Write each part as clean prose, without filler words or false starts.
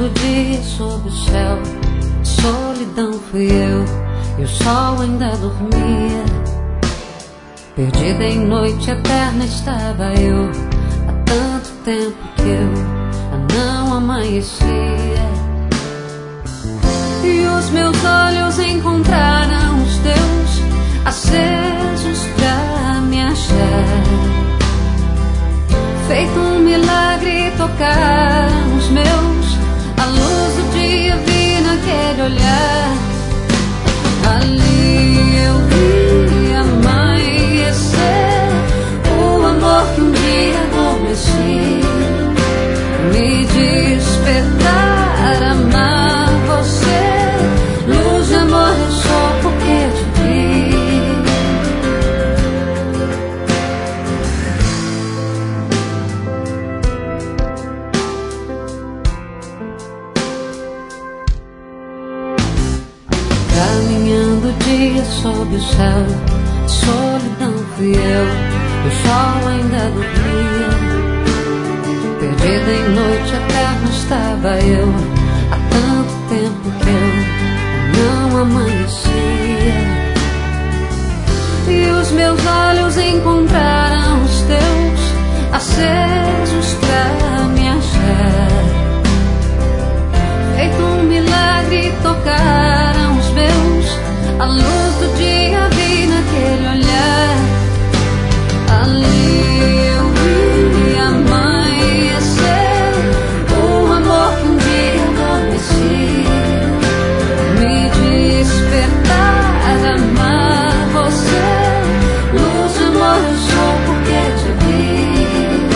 Caminhando dia sob o céu, solidão fui eu, e o sol ainda dormia. Perdida em noite eterna estava eu, há tanto tempo que eu não amanhecia. E os meus olhos encontraram os teus, acesos pra me achar. Feito um milagre tocaram os meus, a luz do dia vi naquele olhar. Ali eu vi amanhecer o amor que um dia adormeci, me despertar, amar você. Luz de amor eu sou porque te vi. Caminhando dia sob o céu, solidão fui eu, o sol ainda dormia. Perdida em noite eterna estava eu, há tanto tempo que eu não amanhecia. E os meus olhos encontraram os teus, acesos pra me achar. Feito um milagre tocaram os meus, a luz do dia vi naquele olhar. Ali eu vi amanhecer o amor que um dia adormeci, me despertar, amar você. Luz de amor eu sou porque te vi.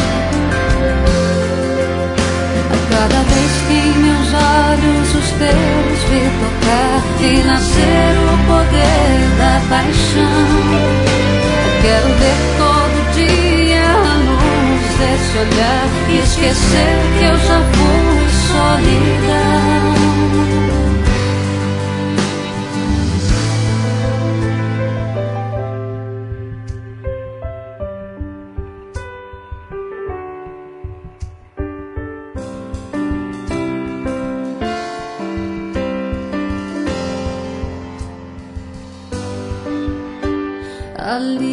A cada vez que em meus olhos os teus vi tocar e nascer o poder da paixão. Quero ver todo dia a luz desse olhar e esquecer que eu já fui solidão. Ali